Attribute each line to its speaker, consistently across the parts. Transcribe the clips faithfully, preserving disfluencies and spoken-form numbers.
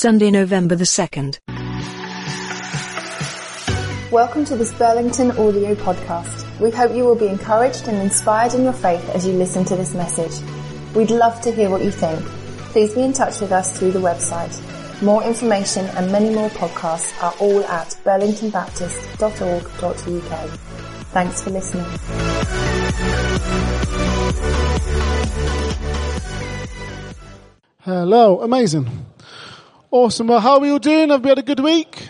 Speaker 1: Sunday, November the second.
Speaker 2: Welcome to this Burlington audio podcast. We hope you will be encouraged and inspired in your faith as you listen to this message. We'd love to hear what you think. Please be in touch with us through the website. More information and many more podcasts are all at burlington baptist dot org dot U K. Thanks for listening.
Speaker 3: Hello, amazing. Awesome. Well, how are we all doing? Have we had a good week?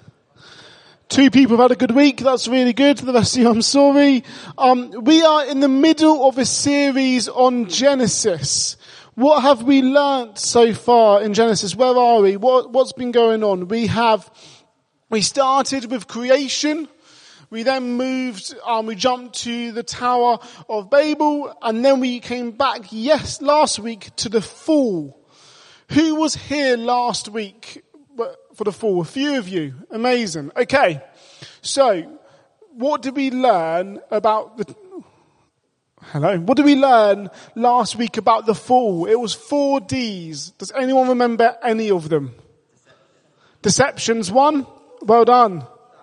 Speaker 3: Two people have had a good week. That's really good. The rest of you, I'm sorry. Um, we are in the middle of a series on Genesis. What have we learnt so far in Genesis? Where are we? What, what's been going on? We have, we started with creation. We then moved, um, we jumped to the Tower of Babel, and then we came back, yes, last week to the fall. Who was here last week for the fall? A few of you. Amazing. Okay. So, what did we learn about the, hello? What did we learn last week about the fall? It was four D's. Does anyone remember any of them? Deception's one. Well done.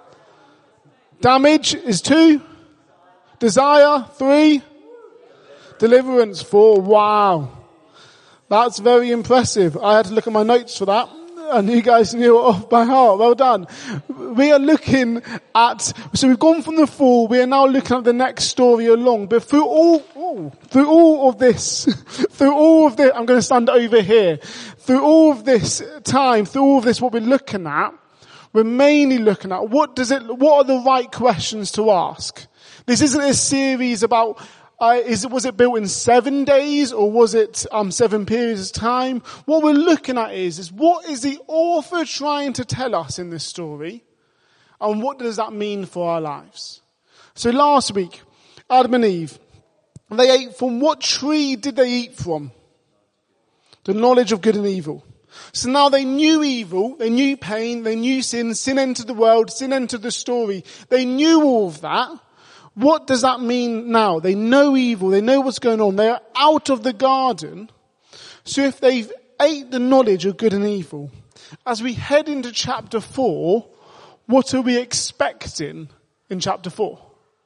Speaker 3: Damage is two. Desire, three. Deliverance, four. Wow. That's very impressive. I had to look at my notes for that, and you guys knew it off by heart. Well done. We are looking at, so we've gone from the fall, we are now looking at the next story along, but through all, oh, through all of this, through all of this, I'm going to stand over here, through all of this time, through all of this, what we're looking at, we're mainly looking at what does it, what are the right questions to ask? This isn't a series about, uh, is it, was it built in seven days or was it, um, seven periods of time? What we're looking at is, is what is the author trying to tell us in this story? And what does that mean for our lives? So last week, Adam and Eve, they ate from what tree did they eat from? The knowledge of good and evil. So now they knew evil, they knew pain, they knew sin, sin entered the world, sin entered the story. They knew all of that. What does that mean now? They know evil, they know what's going on, they are out of the garden. So if they've ate the knowledge of good and evil, as we head into chapter four, what are we expecting in chapter four?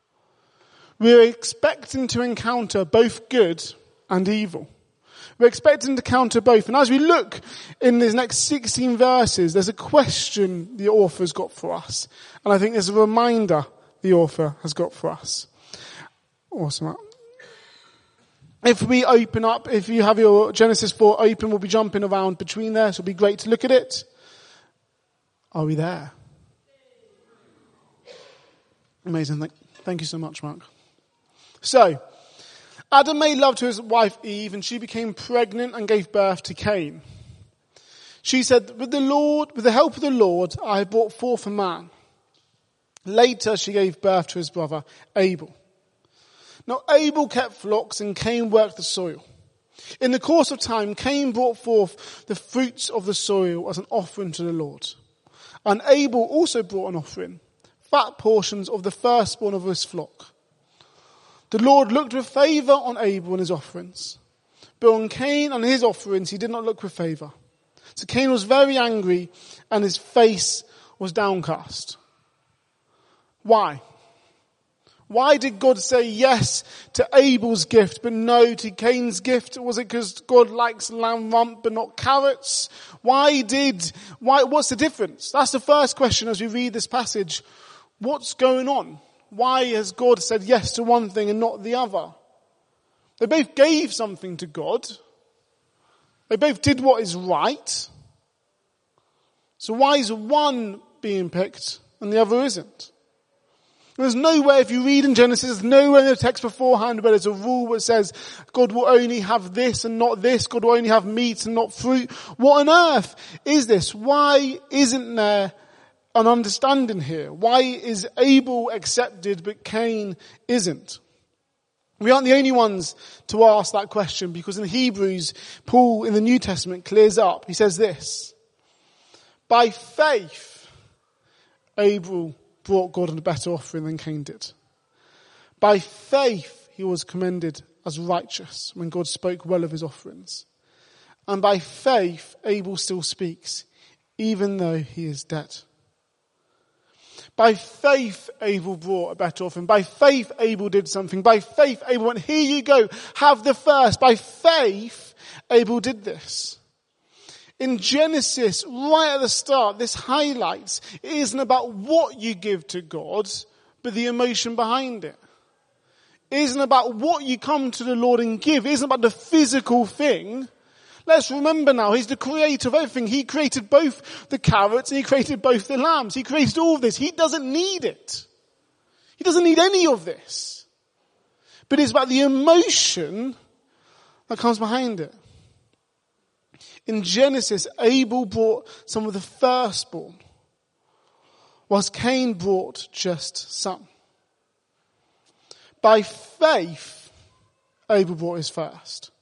Speaker 3: We're expecting to encounter both good and evil. We're expecting to counter both. And as we look in these next sixteen verses, there's a question the author's got for us. And I think there's a reminder the author has got for us. Awesome. If we open up, if you have your Genesis four open, we'll be jumping around between there, so it'll be great to look at it. Are we there? Amazing. Thank you so much, Mark. So, Adam made love to his wife Eve, and she became pregnant and gave birth to Cain. She said, with the Lord, with the help of the Lord, I have brought forth a man. Later she gave birth to his brother Abel. Now Abel kept flocks and Cain worked the soil. In the course of time, Cain brought forth the fruits of the soil as an offering to the Lord. And Abel also brought an offering, fat portions of the firstborn of his flock. The Lord looked with favour on Abel and his offerings, but on Cain and his offerings he did not look with favour. So Cain was very angry and his face was downcast. Why? Why did God say yes to Abel's gift but no to Cain's gift? Was it because God likes lamb rump but not carrots? Why did, why, what's the difference? That's the first question as we read this passage. What's going on? Why has God said yes to one thing and not the other? They both gave something to God. They both did what is right. So why is one being picked and the other isn't? There's nowhere, if you read in Genesis, there's nowhere in the text beforehand where there's a rule that says God will only have this and not this. God will only have meat and not fruit. What on earth is this? Why isn't there an understanding here? Why is Abel accepted but Cain isn't? We aren't the only ones to ask that question, because in Hebrews, Paul in the New Testament clears up. He says this: by faith, Abel brought God a better offering than Cain did. By faith, he was commended as righteous when God spoke well of his offerings. And by faith, Abel still speaks, even though he is dead. By faith, Abel brought a better offering. By faith, Abel did something. By faith, Abel went, here you go, have the first. By faith, Abel did this. In Genesis, right at the start, this highlights it isn't about what you give to God, but the emotion behind it. It isn't about what you come to the Lord and give. It isn't about the physical thing. Let's remember now, he's the creator of everything. He created both the carrots and he created both the lambs. He created all of this. He doesn't need it. He doesn't need any of this. But it's about the emotion that comes behind it. In Genesis, Abel brought some of the firstborn, whilst Cain brought just some. By faith, Abel brought his first.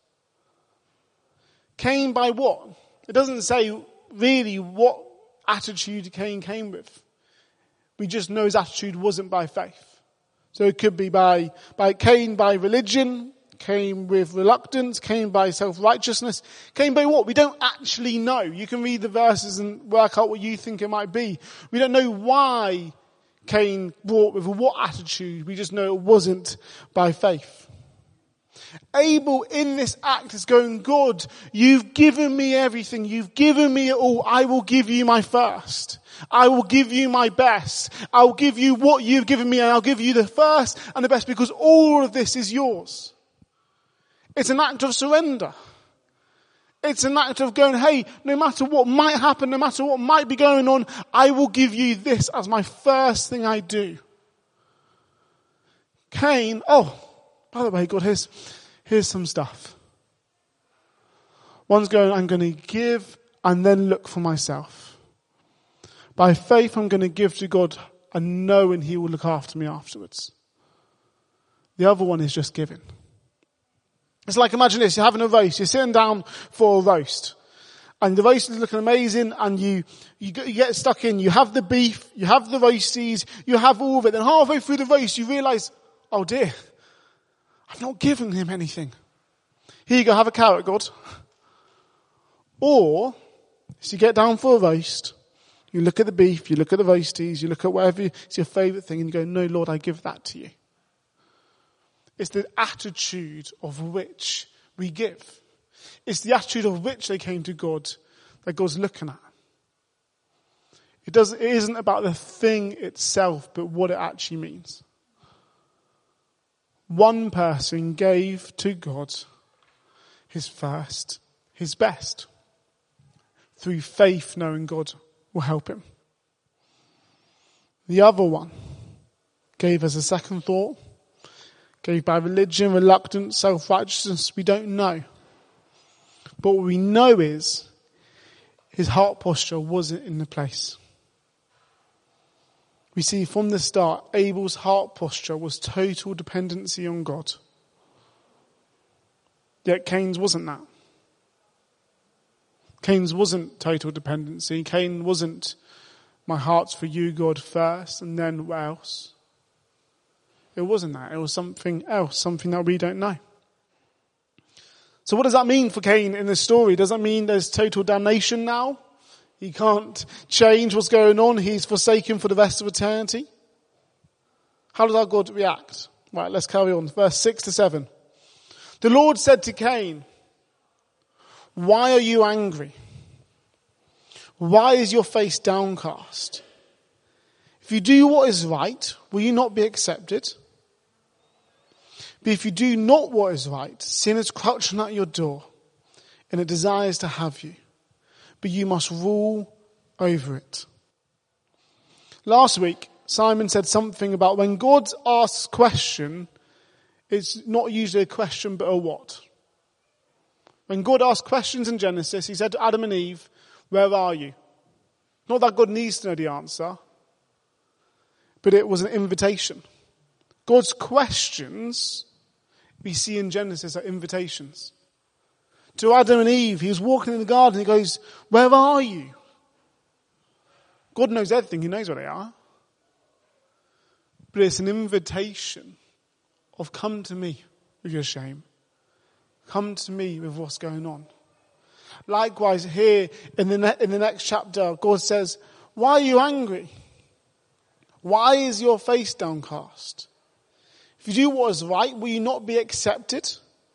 Speaker 3: Cain by what? It doesn't say really what attitude Cain came with. We just know his attitude wasn't by faith. So it could be by, by Cain by religion, Cain with reluctance, Cain by self-righteousness, Cain by what? We don't actually know. You can read the verses and work out what you think it might be. We don't know why Cain brought with what attitude. We just know it wasn't by faith. Abel in this act is going, God, you've given me everything. You've given me it all. I will give you my first. I will give you my best. I'll give you what you've given me and I'll give you the first and the best because all of this is yours. It's an act of surrender. It's an act of going, hey, no matter what might happen, no matter what might be going on, I will give you this as my first thing I do. Cain, oh, by the way, God, here's, here's some stuff. One's going, I'm going to give and then look for myself. By faith, I'm going to give to God and knowing he will look after me afterwards. The other one is just giving. It's like, imagine this, you're having a roast, you're sitting down for a roast. And the roast is looking amazing and you, you get stuck in, you have the beef, you have the roasties, you have all of it. Then halfway through the roast you realise, oh dear, I've not given him anything. Here you go, have a carrot, God. Or, as you get down for a roast, you look at the beef, you look at the roasties, you look at whatever is your favourite thing and you go, no Lord, I give that to you. It's the attitude of which we give. It's the attitude of which they came to God that God's looking at. It doesn't, it isn't about the thing itself, but what it actually means. One person gave to God his first, his best, through faith knowing God will help him. The other one gave as a second thought, gave by religion, reluctance, self-righteousness, we don't know. But what we know is his heart posture wasn't in the place. We see from the start, Abel's heart posture was total dependency on God. Yet Cain's wasn't that. Cain's wasn't total dependency. Cain wasn't, my heart's for you, God, first, and then what else? It wasn't that. It was something else, something that we don't know. So what does that mean for Cain in this story? Does that mean there's total damnation now? He can't change what's going on. He's forsaken for the rest of eternity. How does our God react? Right, let's carry on. Verse six to seven. The Lord said to Cain, why are you angry? Why is your face downcast? If you do what is right, will you not be accepted? But if you do not what is right, sin is crouching at your door, and it desires to have you, but you must rule over it. Last week, Simon said something about when God asks a question, it's not usually a question, but a what. When God asked questions in Genesis, he said to Adam and Eve, where are you? Not that God needs to know the answer, but it was an invitation. God's questions, we see in Genesis, are invitations. To Adam and Eve, he was walking in the garden, he goes, where are you? God knows everything, he knows where they are. But it's an invitation of come to me with your shame. Come to me with what's going on. Likewise, here in the, ne- in the next chapter, God says, why are you angry? Why is your face downcast? If you do what is right, will you not be accepted?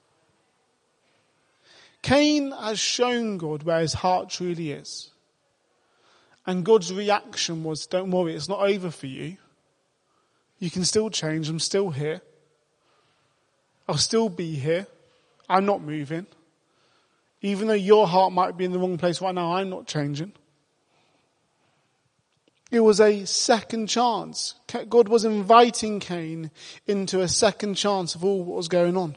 Speaker 3: Cain has shown God where his heart truly is. And God's reaction was, don't worry, it's not over for you. You can still change. I'm still here. I'll still be here. I'm not moving. Even though your heart might be in the wrong place right now, I'm not changing. It was a second chance. God was inviting Cain into a second chance of all what was going on.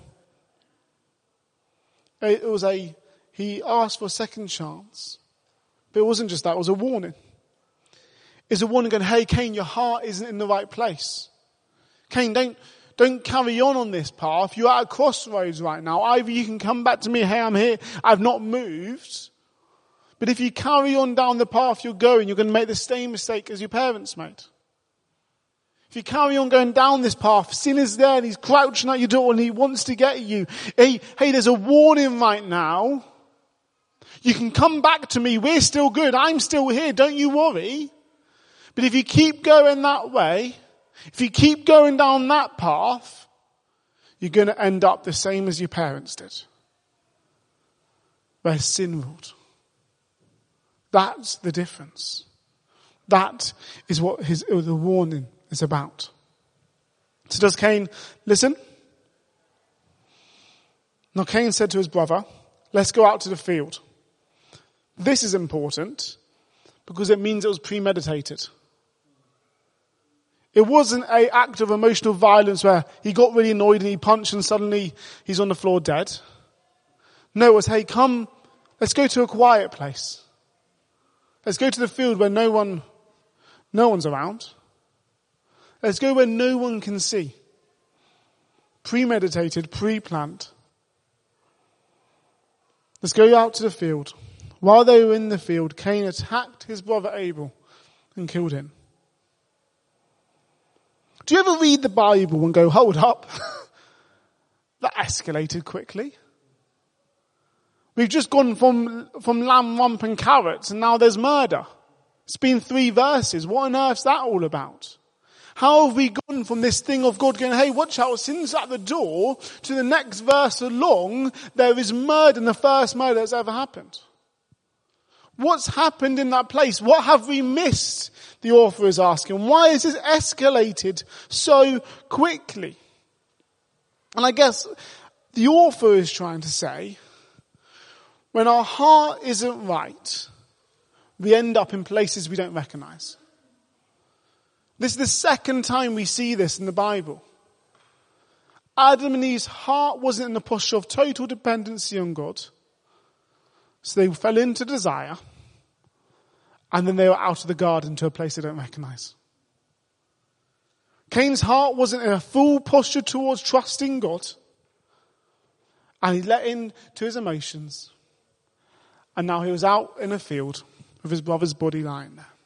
Speaker 3: It was a, he asked for a second chance. But it wasn't just that, it was a warning. It's a warning going, hey Cain, your heart isn't in the right place. Cain, don't, don't carry on on this path. You're at a crossroads right now. Either you can come back to me, hey, I'm here, I've not moved. But if you carry on down the path you're going, you're going to make the same mistake as your parents made. If you carry on going down this path, sin is there and he's crouching at your door and he wants to get you. Hey, hey, there's a warning right now. You can come back to me. We're still good. I'm still here. Don't you worry. But if you keep going that way, if you keep going down that path, you're going to end up the same as your parents did. Where sin ruled. That's the difference. That is what his, the warning is about. So does Cain listen? Now Cain said to his brother, let's go out to the field. This is important because it means it was premeditated. It wasn't an act of emotional violence where he got really annoyed and he punched and suddenly he's on the floor dead. No, it was, hey, come, let's go to a quiet place. Let's go to the field where no one, no one's around. Let's go where no one can see. Premeditated, pre-planned. Let's go out to the field. While they were in the field, Cain attacked his brother Abel and killed him. Do you ever read the Bible and go, hold up? That escalated quickly. We've just gone from, from lamb, rump and carrots and now there's murder. It's been three verses. What on earth's that all about? How have we gone from this thing of God going, hey, watch out, sin's at the door, to the next verse along, there is murder, and the first murder that's ever happened. What's happened in that place? What have we missed? The author is asking. Why is this escalated so quickly? And I guess the author is trying to say, when our heart isn't right, we end up in places we don't recognize. This is the second time we see this in the Bible. Adam and Eve's heart wasn't in the posture of total dependency on God. So they fell into desire. And then they were out of the garden to a place they don't recognize. Cain's heart wasn't in a full posture towards trusting God. And he let in to his emotions. And now he was out in a field with his brother's body lying there.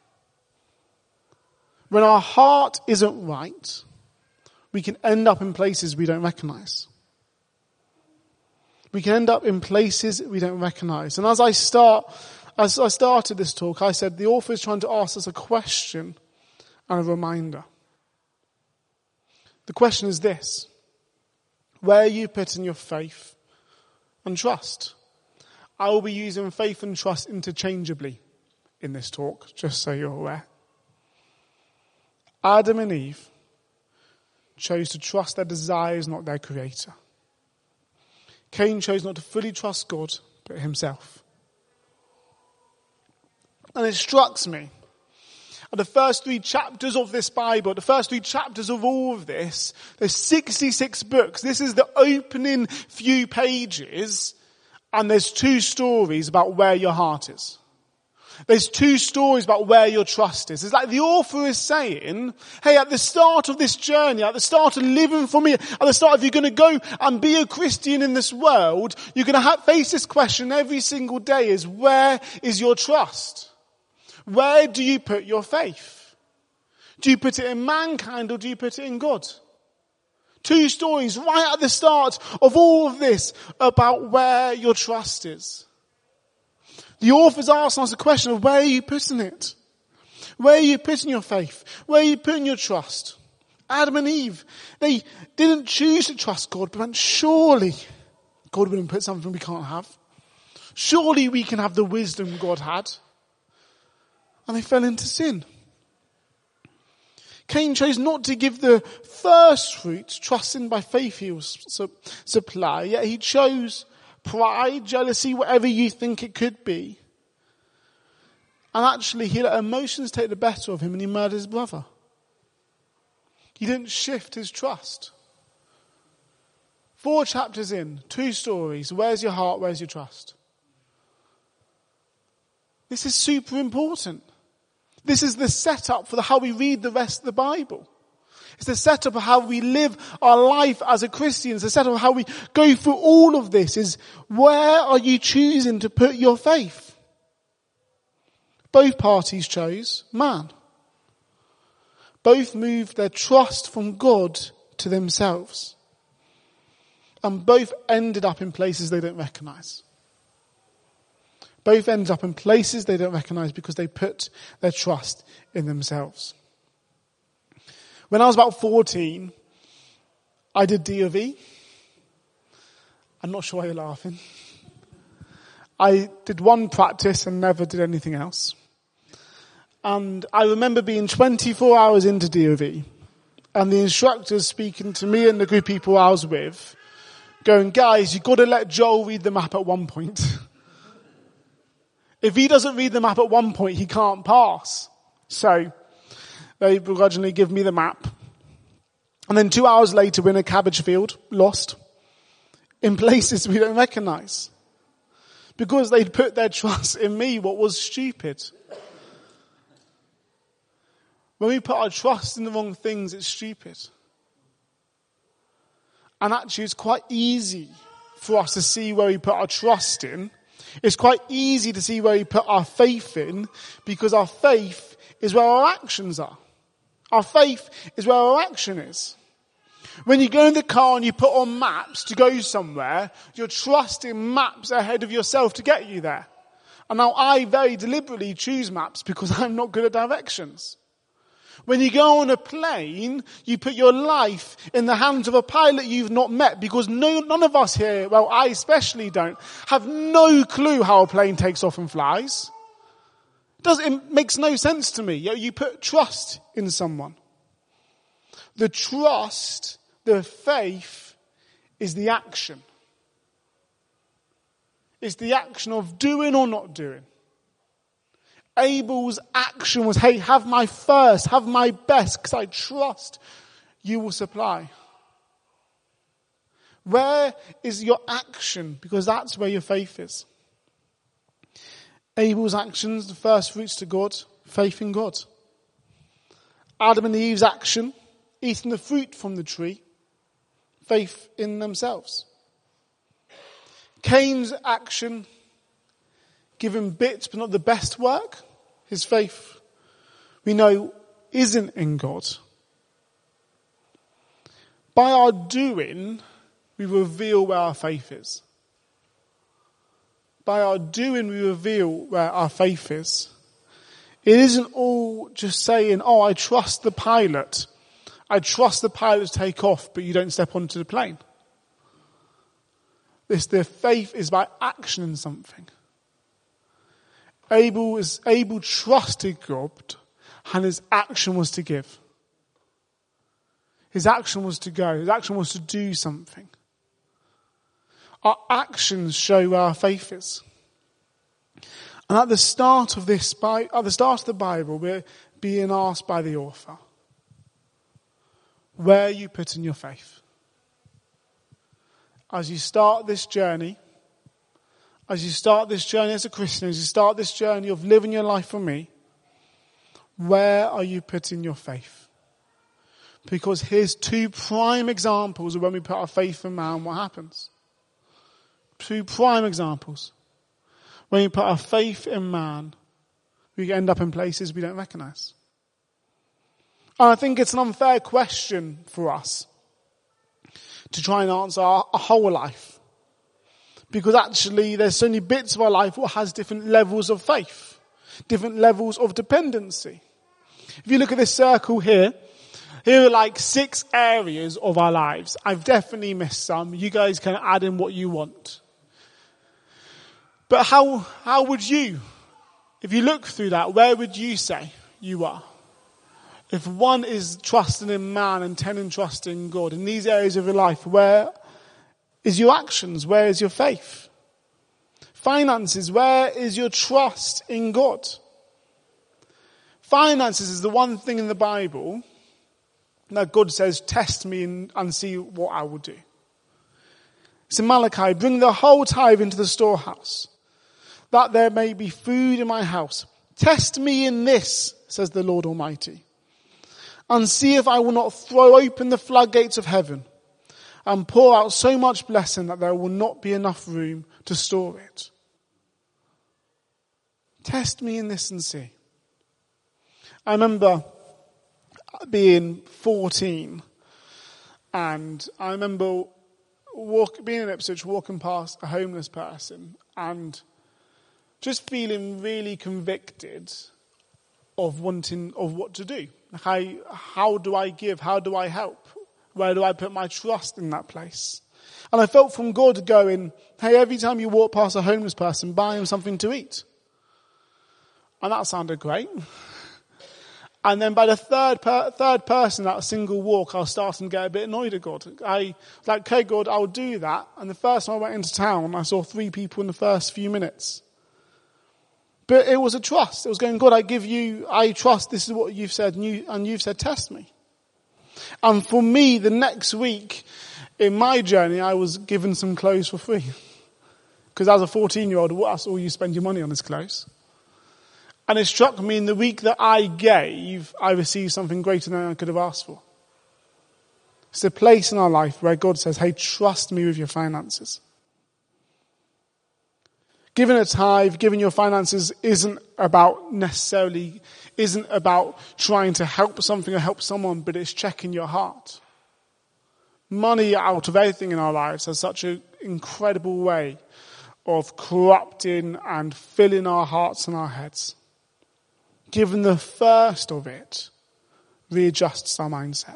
Speaker 3: When our heart isn't right, we can end up in places we don't recognize. We can end up in places we don't recognize. And as I start, as I started this talk, I said the author is trying to ask us a question and a reminder. The question is this: where are you putting your faith and trust? I will be using faith and trust interchangeably in this talk, just so you're aware. Adam and Eve chose to trust their desires, not their creator. Cain chose not to fully trust God, but himself. And it struck me, at the first three chapters of this Bible, the first three chapters of all of this, there's sixty-six books. This is the opening few pages, and there's two stories about where your heart is. There's two stories about where your trust is. It's like the author is saying, hey, at the start of this journey, at the start of living for me, at the start, if you're going to go and be a Christian in this world, you're going to have, face this question every single day: is where is your trust? Where do you put your faith? Do you put it in mankind or do you put it in God? Two stories right at the start of all of this about where your trust is. The author's asking us the question of where are you putting it? Where are you putting your faith? Where are you putting your trust? Adam and Eve, they didn't choose to trust God, but went, surely God wouldn't put something we can't have. Surely we can have the wisdom God had. And they fell into sin. Cain chose not to give the first fruits, trusting by faith he will su- supply, yet he chose pride, jealousy, whatever you think it could be. And actually he let emotions take the better of him and he murdered his brother. He didn't shift his trust. Four chapters in, two stories. Where's your heart? Where's your trust? This is super important. This is the setup for how we read the rest of the Bible. It's the setup of how we live our life as a Christian. It's the setup of how we go through all of this is where are you choosing to put your faith? Both parties chose man. Both moved their trust from God to themselves. And both ended up in places they don't recognize. Both ended up in places they don't recognize because they put their trust in themselves. When I was about fourteen, I did D of E. I'm not sure why you're laughing. I did one practice and never did anything else. And I remember being twenty-four hours into D of E and the instructors speaking to me and the group of people I was with, going, guys, you've got to let Joel read the map at one point. If he doesn't read the map at one point, he can't pass. So they begrudgingly give me the map. And then two hours later, we're in a cabbage field, lost, in places we don't recognize. Because they'd put their trust in me, what was stupid. When we put our trust in the wrong things, it's stupid. And actually, it's quite easy for us to see where we put our trust in. It's quite easy to see where we put our faith in, because our faith is where our actions are. Our faith is where our action is. When you go in the car and you put on maps to go somewhere, you're trusting maps ahead of yourself to get you there. And now I very deliberately choose maps because I'm not good at directions. When you go on a plane, you put your life in the hands of a pilot you've not met, because no, none of us here, well, I especially don't, have no clue how a plane takes off and flies. It, does, it makes no sense to me. You, you put trust in someone. The trust, the faith, is the action. It's the action of doing or not doing. Abel's action was, hey, have my first, have my best, because I trust you will supply. Where is your action? Because that's where your faith is. Abel's actions, the first fruits to God, faith in God. Adam and Eve's action, eating the fruit from the tree, faith in themselves. Cain's action, given bits but not the best work, his faith, we know, isn't in God. By our doing, we reveal where our faith is. By our doing, we reveal where our faith is. It isn't all just saying, oh, I trust the pilot. I trust the pilot to take off, but you don't step onto the plane. This, the faith is by action in something. Abel is Abel trusted God, and his action was to give. His action was to go. His action was to do something. Our actions show where our faith is. And at the start of this, at the start of the Bible, we're being asked by the author, where are you putting your faith? As you start this journey, as you start this journey as a Christian, as you start this journey of living your life for me, where are you putting your faith? Because here's two prime examples of when we put our faith in man, what happens. Two prime examples. When we put our faith in man, we end up in places we don't recognize. And I think it's an unfair question for us to try and answer our, our whole life. Because actually there's so many bits of our life that has different levels of faith, different levels of dependency. If you look at this circle here, here are like six areas of our lives. I've definitely missed some. You guys can add in what you want. But how, how would you, if you look through that, where would you say you are? If one is trusting in man and ten in trusting God, in these areas of your life, where is your actions? Where is your faith? Finances, where is your trust in God? Finances is the one thing in the Bible that God says, test me and, and see what I will do. It's in Malachi, bring the whole tithe into the storehouse, that there may be food in my house. Test me in this, says the Lord Almighty, and see if I will not throw open the floodgates of heaven and pour out so much blessing that there will not be enough room to store it. Test me in this and see. I remember being fourteen, and I remember walk, being in Ipswich, walking past a homeless person, and just feeling really convicted of wanting, of what to do. Like I, how do I give? How do I help? Where do I put my trust in that place? And I felt from God going, hey, every time you walk past a homeless person, buy him something to eat. And that sounded great. And then by the third per, third person, that single walk, I was starting to get a bit annoyed at God. I was like, okay, God, I'll do that. And the first time I went into town, I saw three people in the first few minutes. But it was a trust. It was going, God, I give you, I trust this is what you've said, and, you, and you've said, test me. And for me, the next week in my journey, I was given some clothes for free. Because as a fourteen-year-old, that's all you spend your money on is clothes. And it struck me in the week that I gave, I received something greater than I could have asked for. It's a place in our life where God says, hey, trust me with your finances. Giving a tithe, giving your finances isn't about necessarily, isn't about trying to help something or help someone, but it's checking your heart. Money out of everything in our lives has such an incredible way of corrupting and filling our hearts and our heads. Given the first of it, readjusts our mindset.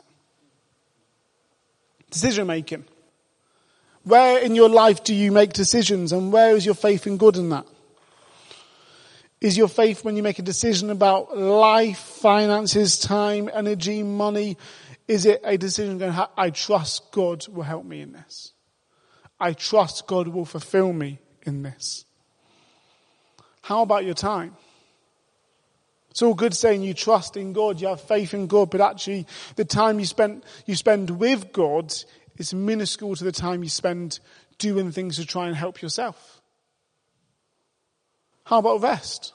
Speaker 3: Decision making. Where in your life do you make decisions, and where is your faith in God in that? Is your faith when you make a decision about life, finances, time, energy, money, is it a decision going, I trust God will help me in this. I trust God will fulfill me in this. How about your time? It's all good saying you trust in God, you have faith in God, but actually the time you spend you spend with God is minuscule to the time you spend doing things to try and help yourself. How about rest?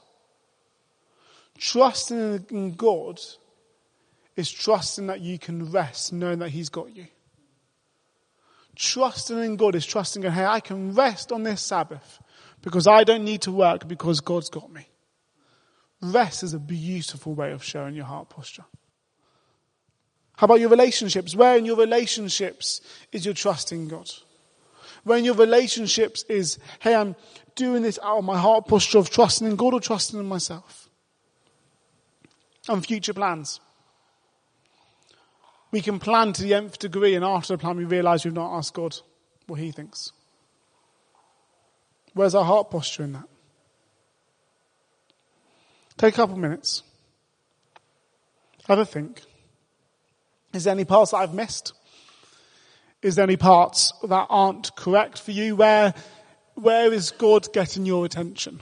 Speaker 3: Trusting in God is trusting that you can rest, knowing that He's got you. Trusting in God is trusting in, hey, I can rest on this Sabbath because I don't need to work because God's got me. Rest is a beautiful way of showing your heart posture. How about your relationships? Where in your relationships is your trust in God? Where in your relationships is, hey, I'm doing this out of my heart posture of trusting in God or trusting in myself? And future plans. We can plan to the nth degree, and after the plan we realise we've not asked God what He thinks. Where's our heart posture in that? Take a couple of minutes. Have a think. Is there any parts that I've missed? Is there any parts that aren't correct for you? Where, where is God getting your attention?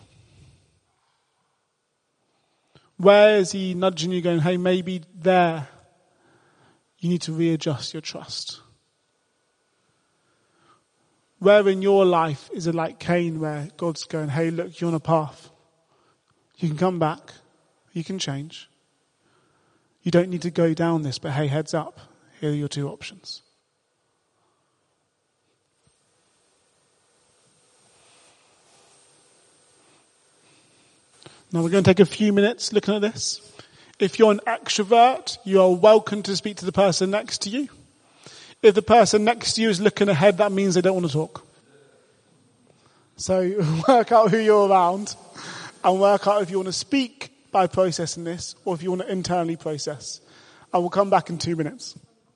Speaker 3: Where is He nudging you going, hey, maybe there you need to readjust your trust? Where in your life is it like Cain where God's going, hey, look, you're on a path. You can come back. You can change. You don't need to go down this, but hey, heads up. Here are your two options. Now we're going to take a few minutes looking at this. If you're an extrovert, you are welcome to speak to the person next to you. If the person next to you is looking ahead, that means they don't want to talk. So work out who you're around and work out if you want to speak by processing this or if you want to internally process. I will come back in two minutes.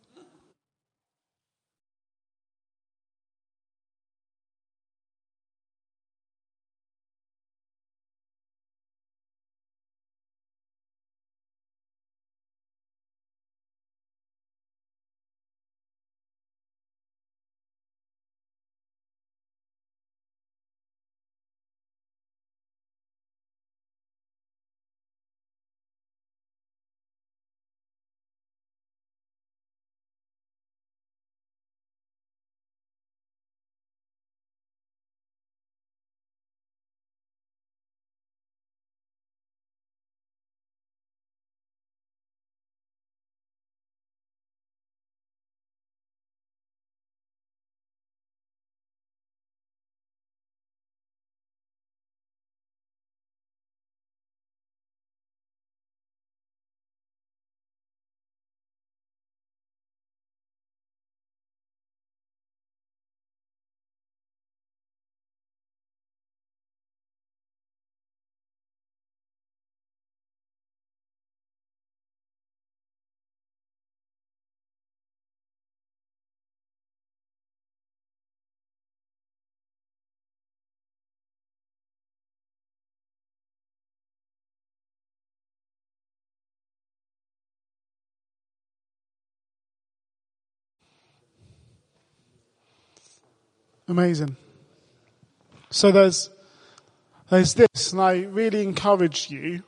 Speaker 3: Amazing. So there's there's this, and I really encourage you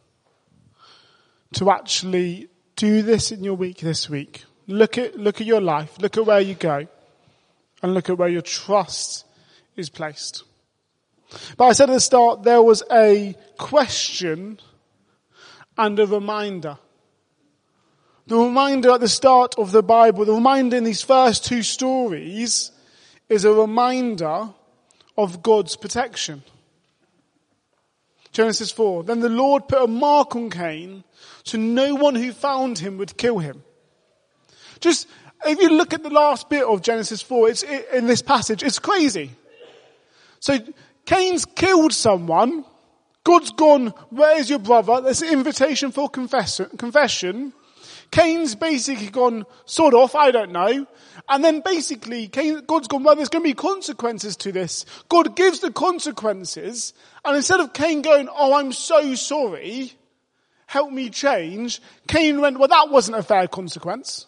Speaker 3: to actually do this in your week this week. Look at look at your life, look at where you go, and look at where your trust is placed. But I said at the start there was a question and a reminder. The reminder at the start of the Bible, the reminder in these first two stories, is a reminder of God's protection. Genesis four. Then the Lord put a mark on Cain so no one who found him would kill him. Just, if you look at the last bit of Genesis four, it's in this passage, it's crazy. So Cain's killed someone. God's gone, where's your brother? There's an invitation for confession. Cain's basically gone, sod off, I don't know. And then basically, Cain, God's gone, well, there's going to be consequences to this. God gives the consequences. And instead of Cain going, oh, I'm so sorry, help me change, Cain went, well, that wasn't a fair consequence.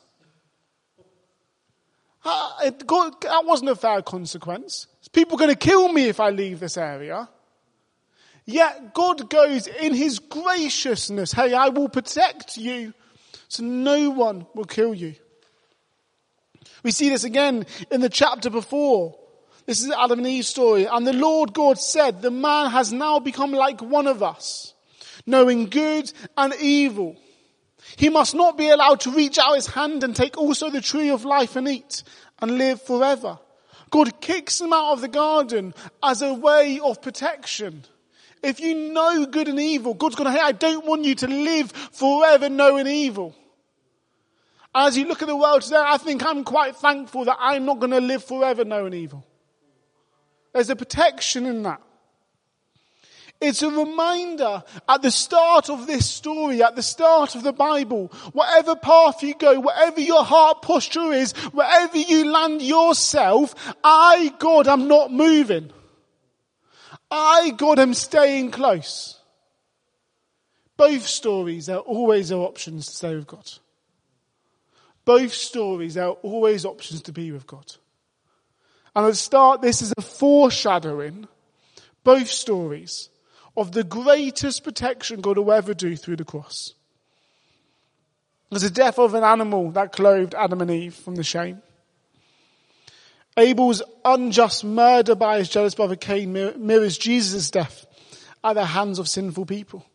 Speaker 3: Uh, it, God, that wasn't a fair consequence. People are going to kill me if I leave this area. Yet God goes in his graciousness, hey, I will protect you so no one will kill you. We see this again in the chapter before. This is Adam and Eve's story. And the Lord God said, the man has now become like one of us, knowing good and evil. He must not be allowed to reach out his hand and take also the tree of life and eat and live forever. God kicks him out of the garden as a way of protection. If you know good and evil, God's going to, hey, I don't want you to live forever knowing evil. As you look at the world today, I think I'm quite thankful that I'm not going to live forever knowing evil. There's a protection in that. It's a reminder at the start of this story, at the start of the Bible, whatever path you go, whatever your heart posture is, wherever you land yourself, I, God, am not moving. I, God, am staying close. Both stories, there always are options to stay with God. Both stories, there are always options to be with God. And at the start, this is a foreshadowing, both stories, of the greatest protection God will ever do through the cross. There's the death of an animal that clothed Adam and Eve from the shame. Abel's unjust murder by his jealous brother Cain mirrors Jesus' death at the hands of sinful people.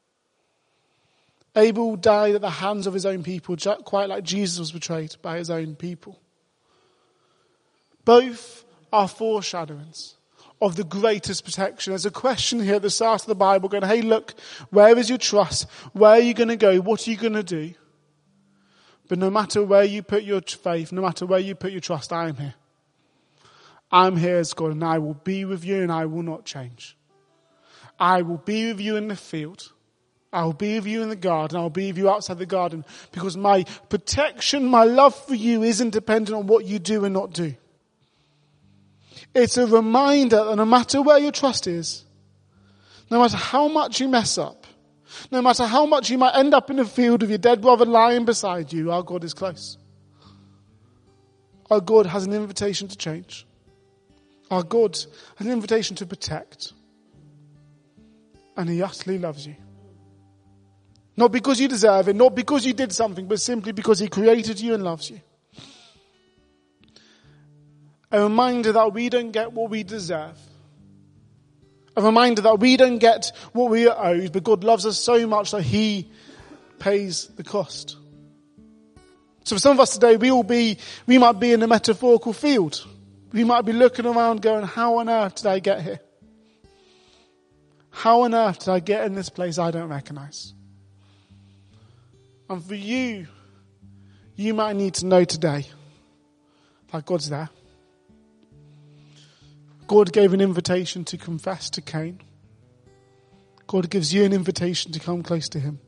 Speaker 3: Abel died at the hands of his own people, quite like Jesus was betrayed by his own people. Both are foreshadowings of the greatest protection. There's a question here at the start of the Bible going, hey, look, where is your trust? Where are you going to go? What are you going to do? But no matter where you put your faith, no matter where you put your trust, I am here. I'm here as God, and I will be with you, and I will not change. I will be with you in the field. I will be with you in the garden. I will be with you outside the garden, because my protection, my love for you isn't dependent on what you do and not do. It's a reminder that no matter where your trust is, no matter how much you mess up, no matter how much you might end up in the field with your dead brother lying beside you, our God is close. Our God has an invitation to change. Our God has an invitation to protect. And he utterly loves you. Not because you deserve it, not because you did something, but simply because he created you and loves you. A reminder that we don't get what we deserve. A reminder that we don't get what we are owed, but God loves us so much that he pays the cost. So for some of us today, we will be, we might be in a metaphorical field. We might be looking around going, how on earth did I get here? How on earth did I get in this place I don't recognize? And for you, you might need to know today that God's there. God gave an invitation to confess to Cain. God gives you an invitation to come close to him.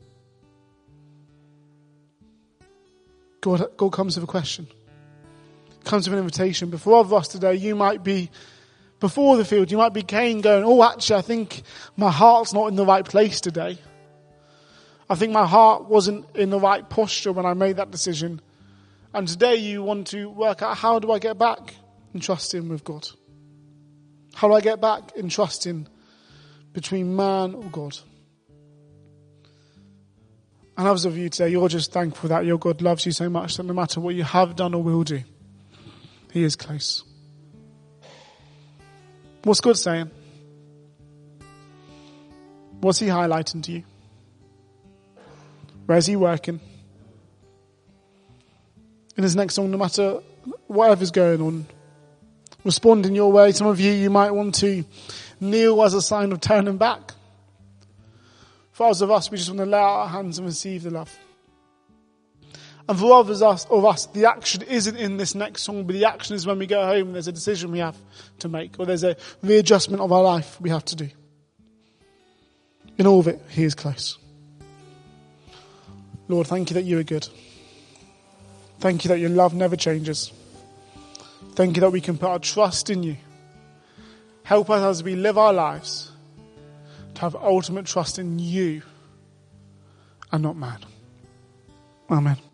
Speaker 3: God, God comes with a question. Comes with an invitation. But for other of us today, you might be before the field. You might be Cain going, oh, actually, I think my heart's not in the right place today. I think my heart wasn't in the right posture when I made that decision. And today you want to work out, how do I get back in trusting with God? How do I get back in trusting between man or God? And others of you today, you're just thankful that your God loves you so much that no matter what you have done or will do, he is close. What's God saying? What's he highlighting to you? Where's he working? In his next song, no matter whatever's going on, respond in your way. Some of you, you might want to kneel as a sign of turning back. For others of us, we just want to lay out our hands and receive the love. And for others of us, the action isn't in this next song, but the action is when we go home and there's a decision we have to make, or there's a readjustment of our life we have to do. In all of it, he is close. Lord, thank you that you are good. Thank you that your love never changes. Thank you that we can put our trust in you. Help us as we live our lives to have ultimate trust in you and not man. Amen.